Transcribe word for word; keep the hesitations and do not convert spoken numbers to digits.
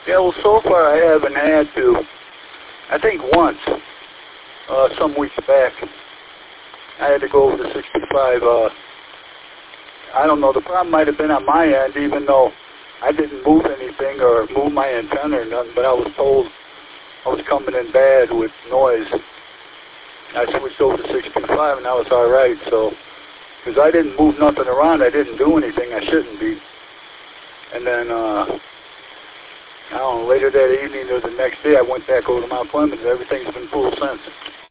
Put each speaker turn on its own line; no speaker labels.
Yeah, well, so far I haven't had to. I think once, uh, some weeks back, I had to go over to sixty-five. Uh, I don't know. The problem might have been on my end, even though I didn't move anything or move my antenna or nothing, but I was told I was coming in bad with noise. I switched over to sixty-five, and that was all right. So, because I didn't move nothing around, I didn't do anything I shouldn't be. And then, uh, I don't know, later that evening or the next day, I went back over to Mount Clemens, and everything's been cool since.